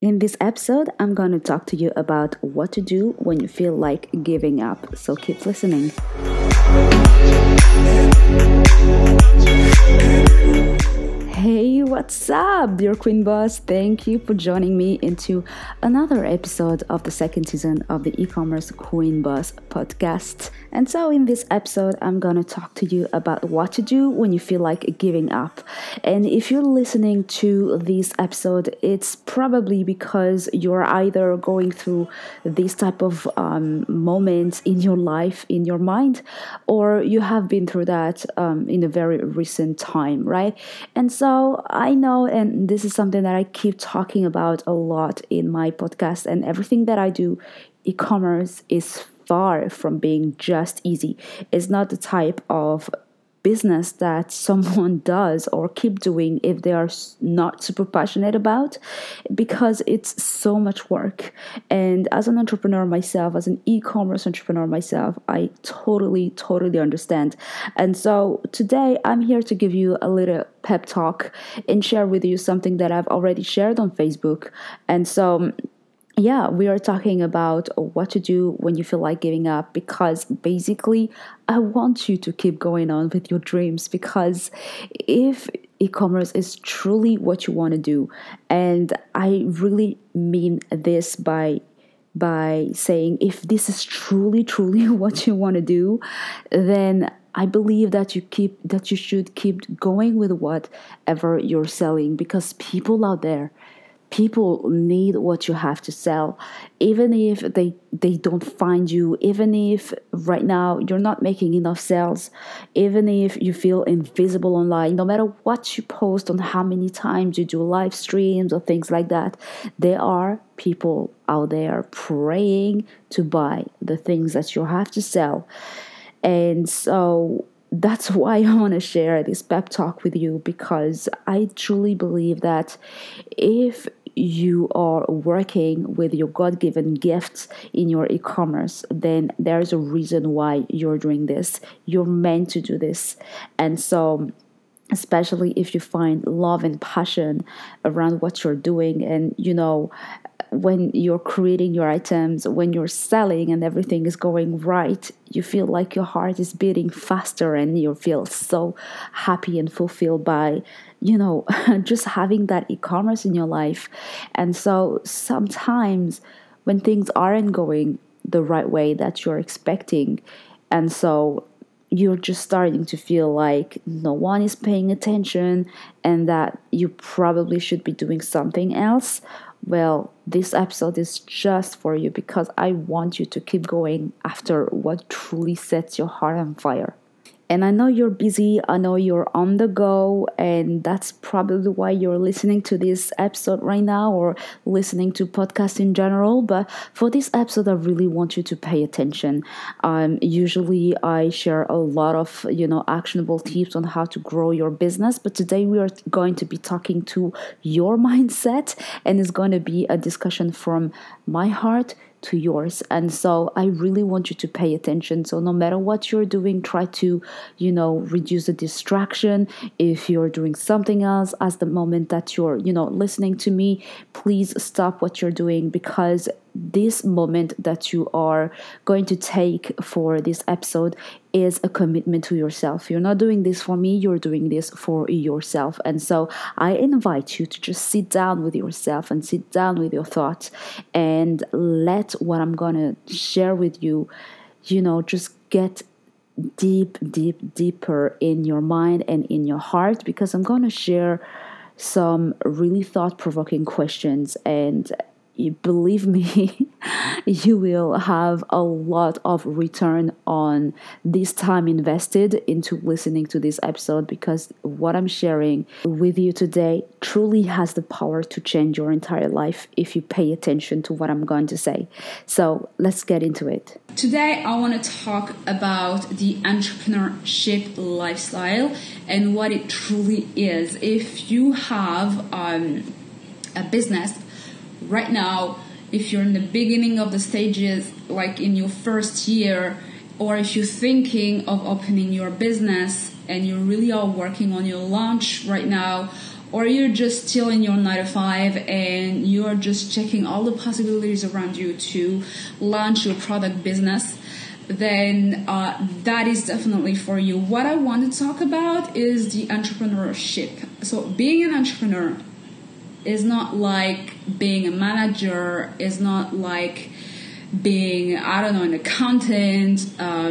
In this episode, I'm going to talk to you about what to do when you feel like giving up. So keep listening. Hey, what's up, dear Queen Boss? Thank you for joining me into another episode of the second season of the e-commerce Queen Boss podcast. And so in this episode, I'm going to talk to you about what to do when you feel like giving up. And if you're listening to this episode, it's probably because you're either going through this type of moments in your life, in your mind, or you have been through that in a very recent time, right? And so I know, and this is something that I keep talking about a lot in my podcast and everything that I do, e-commerce is far from being just easy. It's not the type of business that someone does or keep doing if they are not super passionate about, because it's so much work. And as an entrepreneur myself, as an e-commerce entrepreneur myself, I totally understand. And so today I'm here to give you a little pep talk and share with you something that I've already shared on Facebook. And so yeah, we are talking about what to do when you feel like giving up, because basically I want you to keep going on with your dreams, because if e-commerce is truly what you want to do, and I really mean this by saying if this is truly what you want to do, then I believe that you should keep going with whatever you're selling, because people need what you have to sell, even if they don't find you, even if right now you're not making enough sales, even if you feel invisible online, no matter what you post on how many times you do live streams or things like that, there are people out there praying to buy the things that you have to sell. And so that's why I want to share this pep talk with you, because I truly believe that if you are working with your God-given gifts in your e-commerce, then there's a reason why you're doing this. You're meant to do this. And so especially if you find love and passion around what you're doing, and when you're creating your items, when you're selling and everything is going right, you feel like your heart is beating faster and you feel so happy and fulfilled by just having that e-commerce in your life. And so sometimes when things aren't going the right way that you're expecting, and so you're just starting to feel like no one is paying attention and that you probably should be doing something else, well, this episode is just for you, because I want you to keep going after what truly sets your heart on fire. And I know you're busy, I know you're on the go, and that's probably why you're listening to this episode right now, or listening to podcasts in general. But for this episode, I really want you to pay attention. Usually I share a lot of, actionable tips on how to grow your business. But today we are going to be talking to your mindset, and it's going to be a discussion from my heart to yours. And so I really want you to pay attention. So no matter what you're doing, try to, reduce the distraction. If you're doing something else as the moment that you're, listening to me, please stop what you're doing, because this moment that you are going to take for this episode is a commitment to yourself. You're not doing this for me, you're doing this for yourself. And so I invite you to just sit down with yourself and sit down with your thoughts and let what I'm going to share with you, just get deeper in your mind and in your heart, because I'm going to share some really thought-provoking questions, and believe me, you will have a lot of return on this time invested into listening to this episode, because what I'm sharing with you today truly has the power to change your entire life if you pay attention to what I'm going to say. So let's get into it. Today, I want to talk about the entrepreneurship lifestyle and what it truly is. If you have a business right now, if you're in the beginning of the stages, like in your first year, or if you're thinking of opening your business and you really are working on your launch right now, or you're just still in your 9 to 5 and you're just checking all the possibilities around you to launch your product business, then that is definitely for you. What I want to talk about is the entrepreneurship. So being an entrepreneur is not like being a manager, is not like being, I don't know, an accountant,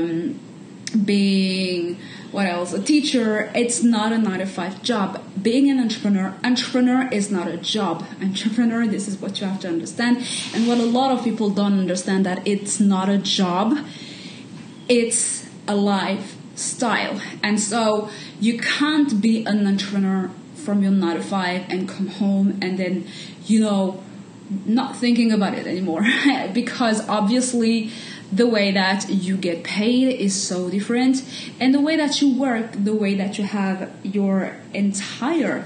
being, what else, a teacher. It's not a 9 to 5 job. Being an entrepreneur is not a job. Entrepreneur, this is what you have to understand. And what a lot of people don't understand, that it's not a job, it's a lifestyle. And so you can't be an entrepreneur from your 9 to 5 and come home and then, not thinking about it anymore. Because obviously the way that you get paid is so different, and the way that you work, the way that you have your entire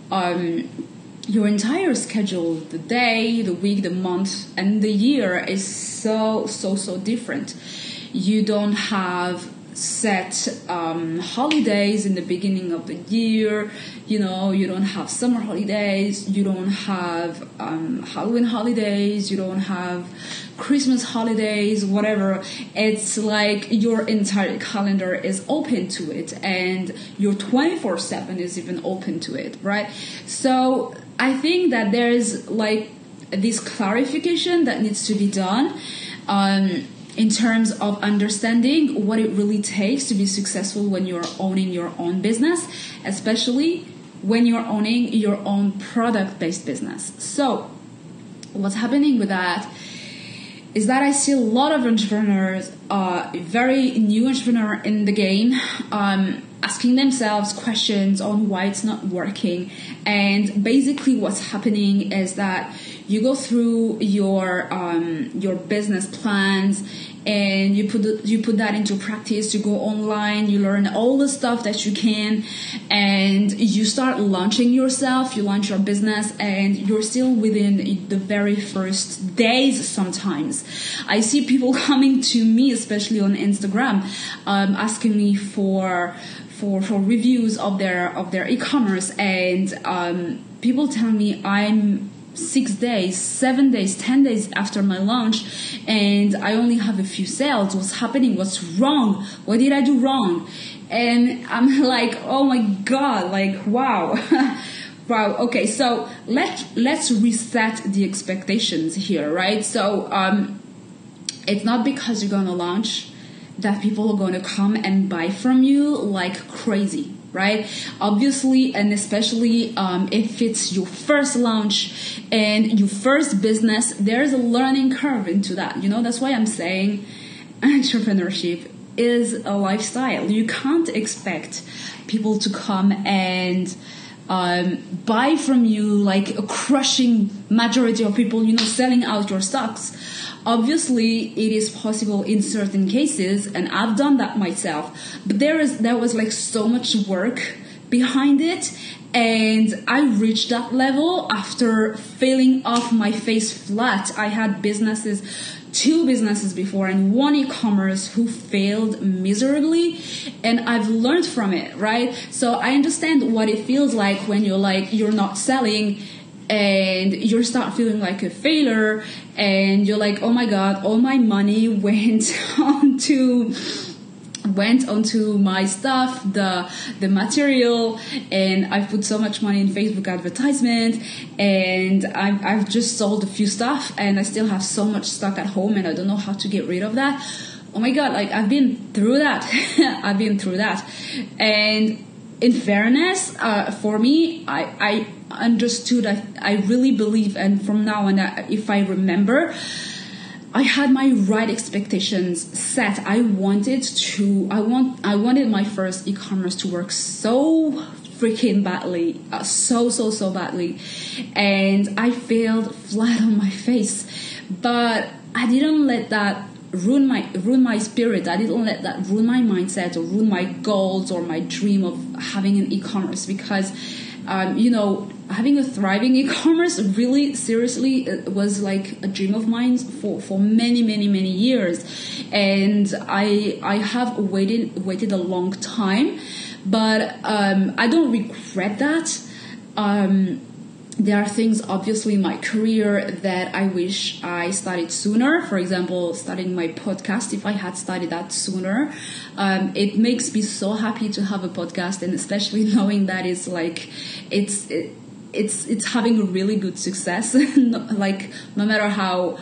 schedule, the day, the week, the month, and the year is so different. You don't have set holidays in the beginning of the year. You don't have summer holidays, you don't have Halloween holidays, you don't have Christmas holidays, whatever. It's like your entire calendar is open to it, and your 24/7 is even open to it, right? So I think that there's like this clarification that needs to be done in terms of understanding what it really takes to be successful when you're owning your own business, especially when you're owning your own product-based business. So what's happening with that is that I see a lot of entrepreneurs, very new entrepreneur in the game, asking themselves questions on why it's not working. And basically what's happening is that you go through your business plans, and you put that into practice. You go online, you learn all the stuff that you can, and you start launching yourself. You launch your business, and you're still within the very first days. Sometimes I see people coming to me, especially on Instagram, asking me for reviews of their e-commerce, and people tell me I'm 6 days, 7 days, 10 days after my launch, and I only have a few sales. What's happening? What's wrong? What did I do wrong? And I'm like, oh my God, like, wow. Wow. Okay. So let's reset the expectations here, right? So, it's not because you're going to launch that people are going to come and buy from you like crazy, right? Obviously, and especially if it's your first launch and your first business, there's a learning curve into that. That's why I'm saying entrepreneurship is a lifestyle. You can't expect people to come and buy from you like a crushing majority of people, selling out your stocks. Obviously, it is possible in certain cases, and I've done that myself. But there was like so much work behind it, and I reached that level after failing off my face flat. I had two businesses before, and one e-commerce who failed miserably, and I've learned from it, right? So I understand what it feels like when you're not selling, and you start feeling like a failure, and you're like, oh my God, all my money went onto my stuff, the material, and I've put so much money in Facebook advertisement, and I've just sold a few stuff, and I still have so much stock at home, and I don't know how to get rid of that. Oh my God, like I've been through that. I've been through that. And in fairness, for me, I understood, I really believe, and from now on, if I remember, I had my right expectations set. I wanted my first e-commerce to work so freaking badly, so badly, and I failed flat on my face. But I didn't let that ruin my spirit. I didn't let that ruin my mindset or ruin my goals or my dream of having an e-commerce, because having a thriving e-commerce really seriously was like a dream of mine for many years, and I have waited a long time, but I don't regret that. There are things obviously in my career that I wish I studied sooner. For example, studying my podcast. If I had studied that sooner, it makes me so happy to have a podcast, and especially knowing that it's like it's having a really good success. Like no matter how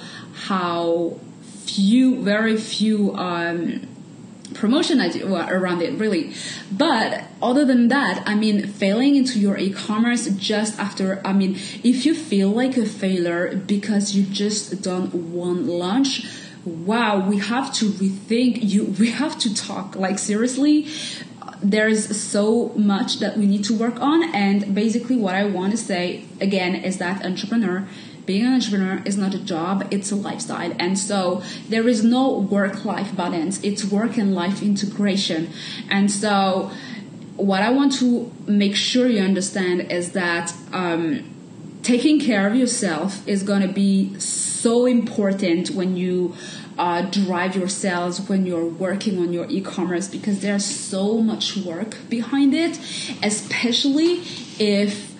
very few promotion I do around it, really. But other than that, I mean, failing into your e-commerce just after, I mean, if you feel like a failure because you just done one launch, wow, we have to rethink you. We have to talk, like, seriously. There's so much that we need to work on. And basically what I want to say again is that being an entrepreneur is not a job, it's a lifestyle. And so there is no work-life balance, it's work and life integration. And so what I want to make sure you understand is that taking care of yourself is going to be so important when you drive your sales, when you're working on your e-commerce, because there's so much work behind it, especially if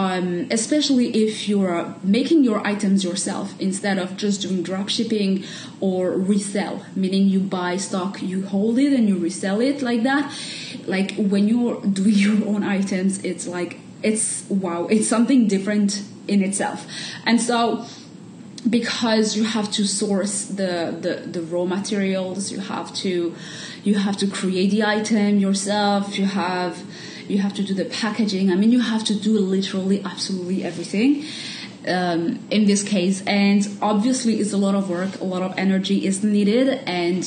you're making your items yourself instead of just doing drop shipping or resell, meaning you buy stock, you hold it and you resell it like that. Like when you're doing your own items, it's like, it's something different in itself. And so because you have to source the raw materials, you have to create the item yourself, you have to do the packaging. I mean, you have to do literally absolutely everything in this case. And obviously it's a lot of work, a lot of energy is needed. And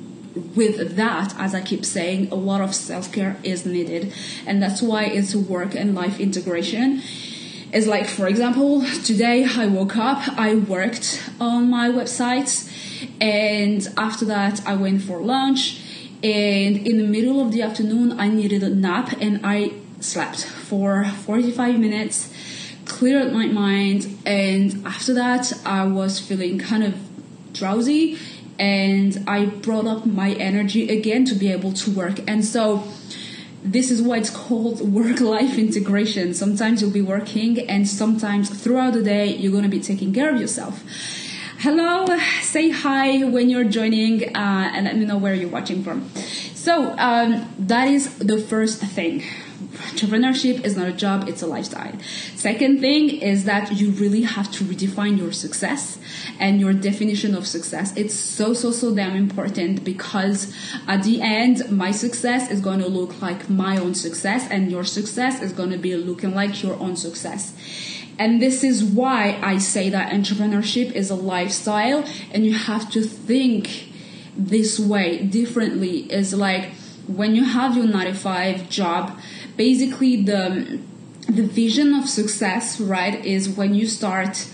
with that, as I keep saying, a lot of self-care is needed. And that's why it's a work and life integration. It's like, for example, today I woke up, I worked on my website, and after that I went for lunch. And in the middle of the afternoon, I needed a nap, and I slept for 45 minutes, cleared my mind, and after that, I was feeling kind of drowsy, and I brought up my energy again to be able to work. And so this is why it's called work-life integration. Sometimes you'll be working, and sometimes throughout the day, you're going to be taking care of yourself. Hello, say hi when you're joining, and let me know where you're watching from. So that is the first thing. Entrepreneurship is not a job, it's a lifestyle. Second thing is that you really have to redefine your success and your definition of success. It's so damn important, because at the end, my success is going to look like my own success, and your success is going to be looking like your own success. And this is why I say that entrepreneurship is a lifestyle, and you have to think this way differently. Is like when you have your 9-to-5 job, basically the vision of success, right, is when you start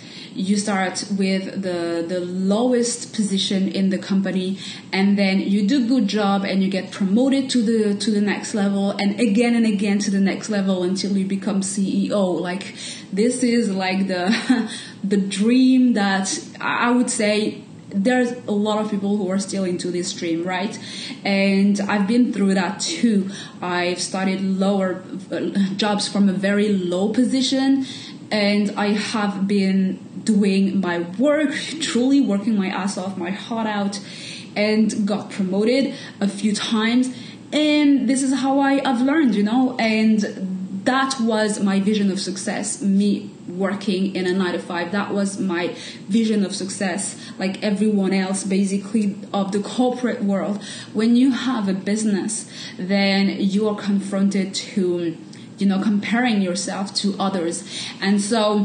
with the lowest position in the company, and then you do a good job and you get promoted to the next level, and again to the next level until you become CEO. Like, this is like the dream that I would say there's a lot of people who are still into this dream, right? And I've been through that too. I've started lower jobs from a very low position, and I have been doing my work, truly working my ass off, my heart out, and got promoted a few times. And this is how I've learned, and that was my vision of success, me working in a 9-to-5. That was my vision of success, like everyone else basically of the corporate world. When you have a business, then you are confronted to comparing yourself to others, and so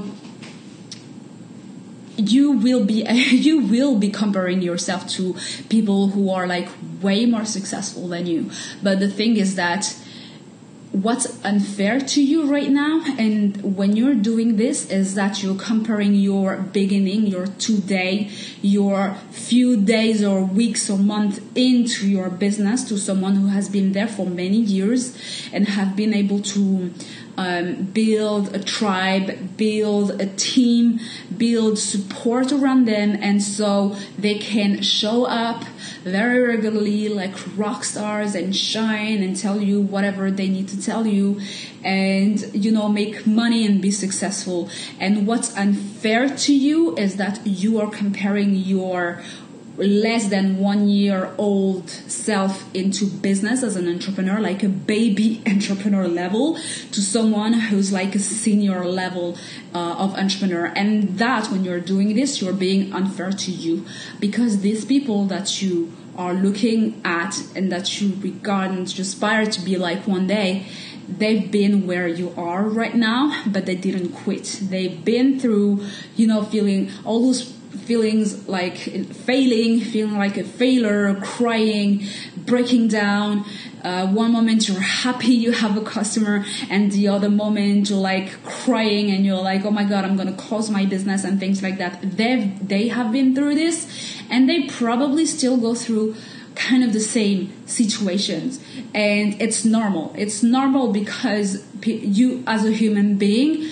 you will be comparing yourself to people who are like way more successful than you. But the thing is that what's unfair to you right now, and when you're doing this, is that you're comparing your beginning, your today, your few days or weeks or months into your business to someone who has been there for many years and have been able to build a tribe, build a team, build support around them, and so they can show up very regularly like rock stars and shine and tell you whatever they need to tell you, and make money and be successful. And what's unfair to you is that you are comparing your less than 1 year old self into business as an entrepreneur, like a baby entrepreneur level, to someone who's like a senior level of entrepreneur. And that when you're doing this, you're being unfair to you, because these people that you are looking at and that you regard and you aspire to be like one day, they've been where you are right now, but they didn't quit. They've been through, feeling all those feelings like failing, feeling like a failure, crying, breaking down. One moment you're happy you have a customer, and the other moment you're like crying and you're like, oh my God, I'm going to close my business and things like that. They have been through this, and they probably still go through kind of the same situations. And it's normal. It's normal because you as a human being,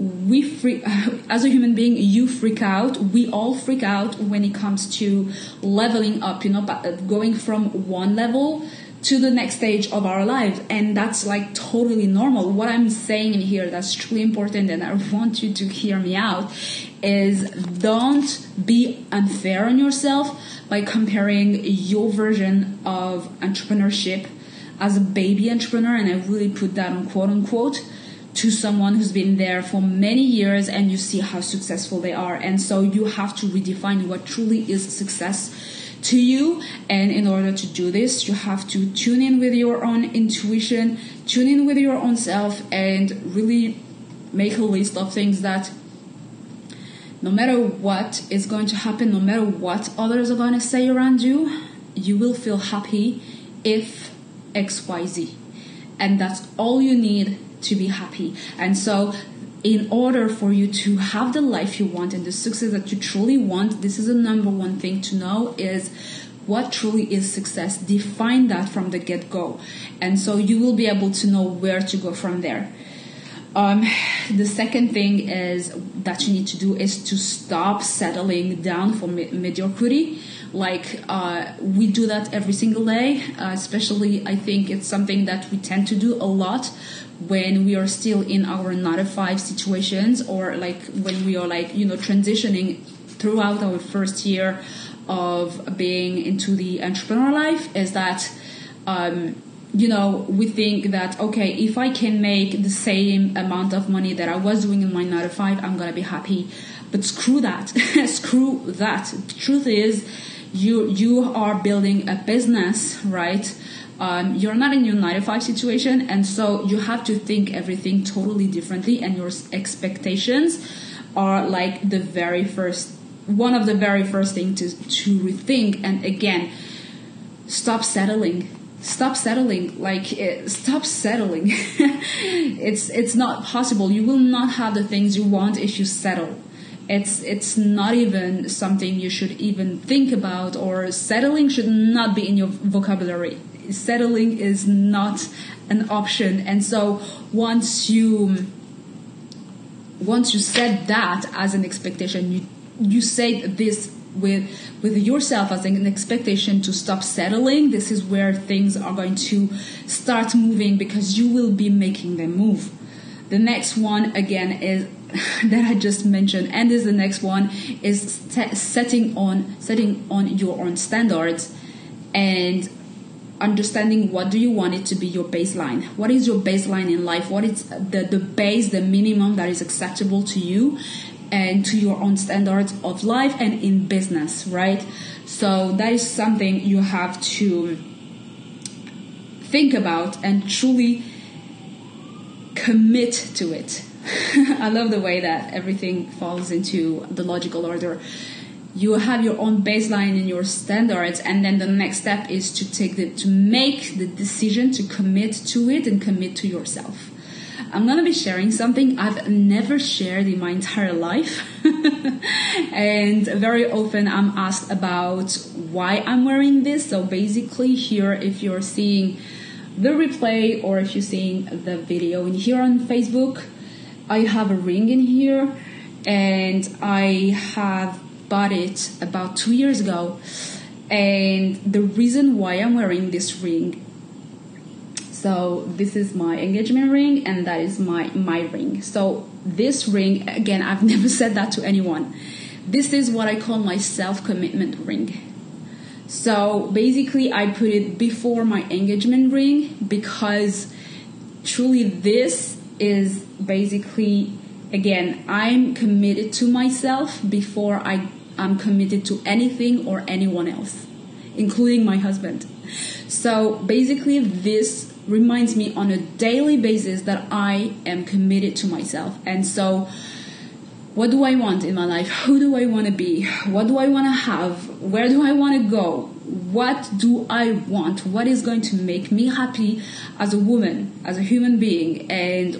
you freak out. We all freak out when it comes to leveling up, going from one level to the next stage of our lives. And that's like totally normal. What I'm saying in here that's truly important, and I want you to hear me out, is don't be unfair on yourself by comparing your version of entrepreneurship as a baby entrepreneur, and I really put that on quote unquote, to someone who's been there for many years and you see how successful they are. And so you have to redefine what truly is success to you. And in order to do this, you have to tune in with your own intuition, tune in with your own self, and really make a list of things that no matter what is going to happen, no matter what others are going to say around you, you will feel happy if XYZ. And that's all you need to be happy. And so in order for you to have the life you want and the success that you truly want, this is the number one thing to know, is what truly is success. Define that from the get-go. And so you will be able to know where to go from there. The second thing is that you need to do is to stop settling down for mediocrity. Like we do that every single day, especially I think it's something that we tend to do a lot when we are still in our 9-to-5 situations, or like when we are transitioning throughout our first year of being into the entrepreneur life, is that we think that, okay, if I can make the same amount of money that I was doing in my 9-to-5, I'm gonna be happy. But screw that. Screw that. The truth is, you are building a business, right? You're not in your 9-to-5 situation, and so you have to think everything totally differently, and your expectations are like one of the very first things to rethink. And again, stop settling. Stop settling. Stop settling. It's not possible. You will not have the things you want if you settle. It's not even something you should even think about, or settling should not be in your vocabulary. Settling is not an option. And so once you set that as an expectation, you say this with yourself as an expectation to stop settling. This is where things are going to start moving, because you will be making them move. The next one again is that I just mentioned, and is the next one is setting on your own standards and understanding what do you want it to be your baseline. What is your baseline in life? What is the base, the minimum that is acceptable to you and to your own standards of life and in business, right? So that is something you have to think about and truly commit to it. I love the way that everything falls into the logical order. You have your own baseline and your standards, and then the next step is to make the decision to commit to it and commit to yourself. I'm going to be sharing something I've never shared in my entire life. And very often I'm asked about why I'm wearing this. So basically here, if you're seeing the replay or if you're seeing the video in here on Facebook, I have a ring in here, and I have bought it about 2 years ago. And the reason why I'm wearing this ring, so this is my engagement ring and that is my ring. So this ring, again, I've never said that to anyone. This is what I call my self-commitment ring. So basically I put it before my engagement ring because truly this is basically, again, I'm committed to myself before I'm committed to anything or anyone else, including my husband. So basically this reminds me on a daily basis that I am committed to myself. And so what do I want in my life? Who do I want to be? What do I want to have? Where do I want to go? What do I want? What is going to make me happy as a woman, as a human being? And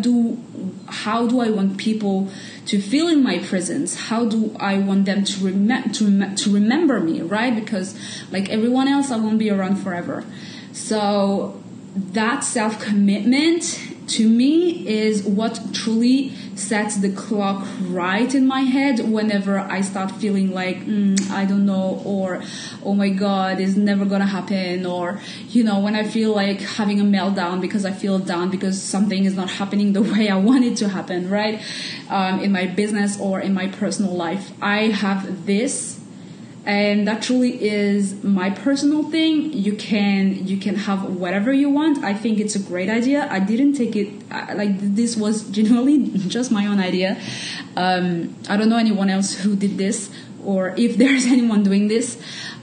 how do I want people to feel in my presence? How do I want them to remember me, right? Because like everyone else, I won't be around forever. So that self-commitment to me is what truly sets the clock right in my head whenever I start feeling like, I don't know, or, oh my God, it's never gonna happen, or, when I feel like having a meltdown because I feel down because something is not happening the way I want it to happen, right? In my business or in my personal life. I have this, and that truly is my personal thing. You can have whatever you want. I think it's a great idea. I didn't take it this was genuinely just my own idea. I don't know anyone else who did this, or if there's anyone doing this.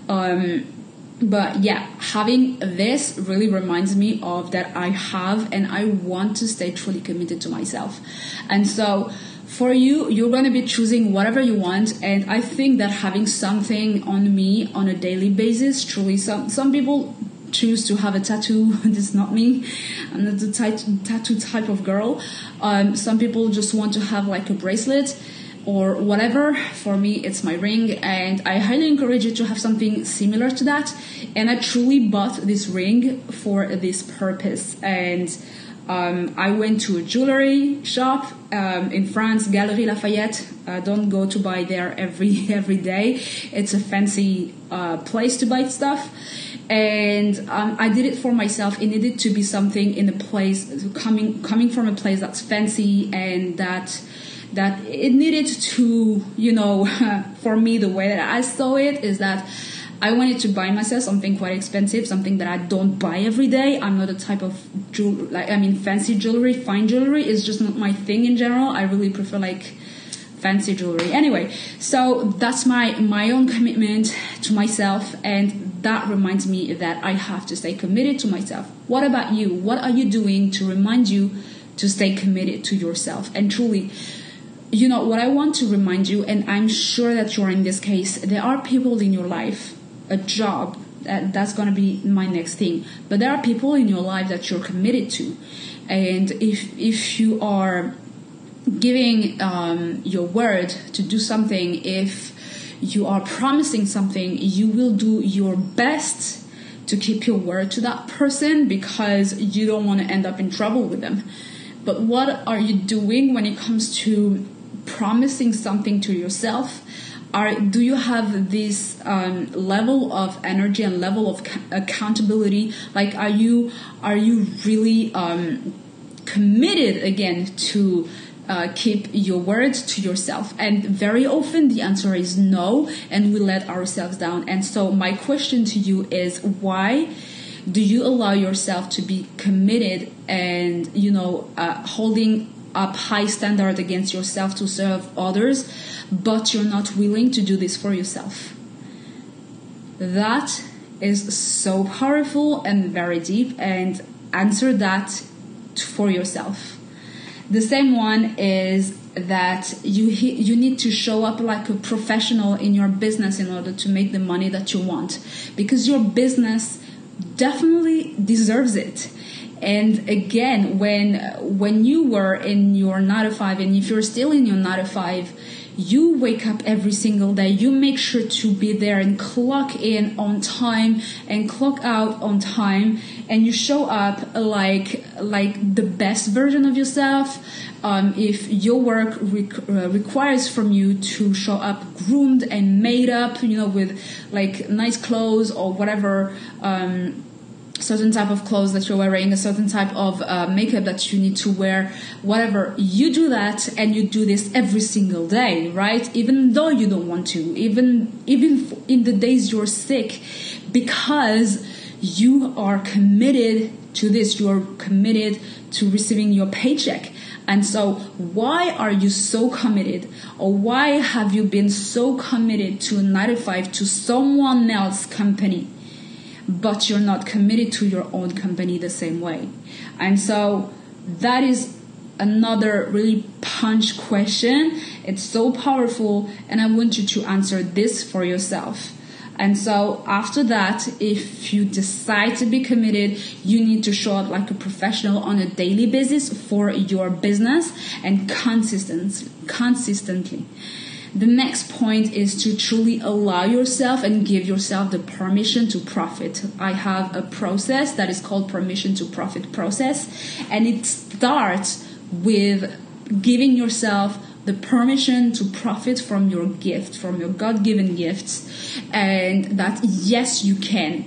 But yeah, having this really reminds me of that I have and I want to stay truly committed to myself. And so for you, you're going to be choosing whatever you want. And I think that having something on me on a daily basis, truly, some people choose to have a tattoo. This is not me. I'm not the tattoo type of girl. Some people just want to have like a bracelet or whatever. For me, it's my ring, and I highly encourage you to have something similar to that. And I truly bought this ring for this purpose. And I went to a jewelry shop in France, Galeries Lafayette. Don't go to buy there every day. It's a fancy place to buy stuff. And I did it for myself. It needed to be something in a place coming from a place that's fancy, and that it needed to, for me, the way that I saw it is that I wanted to buy myself something quite expensive, something that I don't buy every day. I'm not a type of fancy jewelry, fine jewelry is just not my thing in general. I really prefer fancy jewelry. Anyway, so that's my own commitment to myself, and that reminds me that I have to stay committed to myself. What about you? What are you doing to remind you to stay committed to yourself? And truly, what I want to remind you, and I'm sure that you're in this case, there are people in your life, a job, that's going to be my next thing, but there are people in your life that you're committed to. And if you are giving your word to do something, if you are promising something, you will do your best to keep your word to that person, because you don't want to end up in trouble with them. But what are you doing when it comes to promising something to yourself? Do you have this level of energy and level of accountability? Are you really committed again to keep your word to yourself? And very often the answer is no, and we let ourselves down. And so my question to you is, why do you allow yourself to be committed and holding up high standard against yourself to serve others, but you're not willing to do this for yourself? That is so powerful and very deep, and answer that for yourself. The same one is that you need to show up like a professional in your business in order to make the money that you want, because your business definitely deserves it. And again, when you were in your 9 to 5, and if you're still in your 9 to 5, You wake up every single day. You make sure to be there and clock in on time and clock out on time, and you show up like the best version of yourself. If your work requires from you to show up groomed and made up, with like nice clothes or whatever, certain type of clothes that you're wearing, a certain type of makeup that you need to wear, whatever, you do that, and you do this every single day, right? Even though you don't want to, even in the days you're sick, because you are committed to this, you are committed to receiving your paycheck. And so why are you so committed, or why have you been so committed to a 9 to 5 to someone else's company, but you're not committed to your own company the same way? And so that is another really punch question. It's so powerful, and I want you to answer this for yourself. And so after that, if you decide to be committed, you need to show up like a professional on a daily basis for your business and consistently. The next point is to truly allow yourself and give yourself the permission to profit. I have a process that is called Permission to Profit process, and it starts with giving yourself the permission to profit from your gift, from your God-given gifts, and that yes, you can,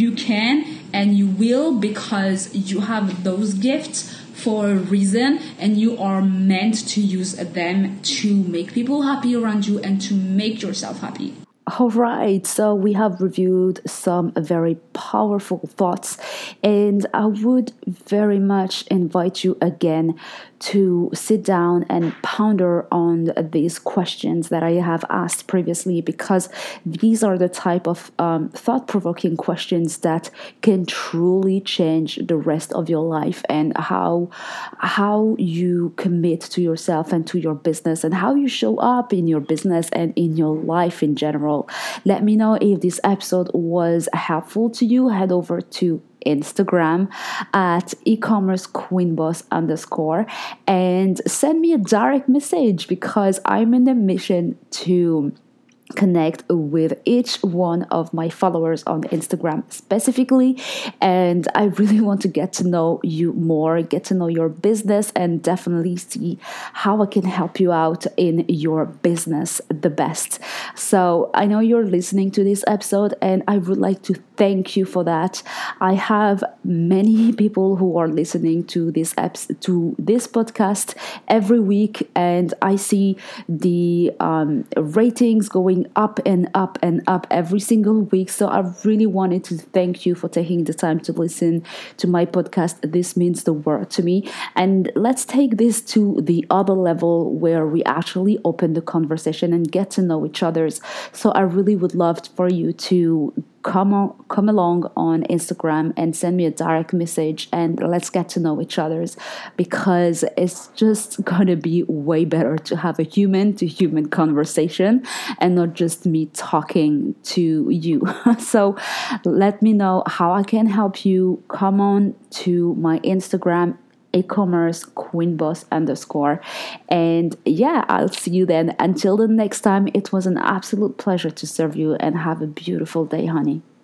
and you will, because you have those gifts for a reason, and you are meant to use them to make people happy around you and to make yourself happy. All right, so we have reviewed some very powerful thoughts, and I would very much invite you again to sit down and ponder on these questions that I have asked previously, because these are the type of thought-provoking questions that can truly change the rest of your life, and how you commit to yourself and to your business, and how you show up in your business and in your life in general. Let me know if this episode was helpful to you. Head over to Instagram at ecommercequeenboss_ and send me a direct message, because I'm in the mission to connect with each one of my followers on Instagram specifically, and I really want to get to know you more, get to know your business, and definitely see how I can help you out in your business the best. So I know you're listening to this episode, and I would like to thank you for that. I have many people who are listening to this podcast every week, and I see the ratings going up and up and up every single week. So I really wanted to thank you for taking the time to listen to my podcast. This means the world to me. And let's take this to the other level, where we actually open the conversation and get to know each other. So I really would love for you to come along on Instagram and send me a direct message, and let's get to know each other, because it's just gonna be way better to have a human to human conversation and not just me talking to you. So let me know how I can help you. Come on to my Instagram, ecommercequeenboss_, and yeah, I'll see you then. Until the next time, it was an absolute pleasure to serve you, and have a beautiful day, honey.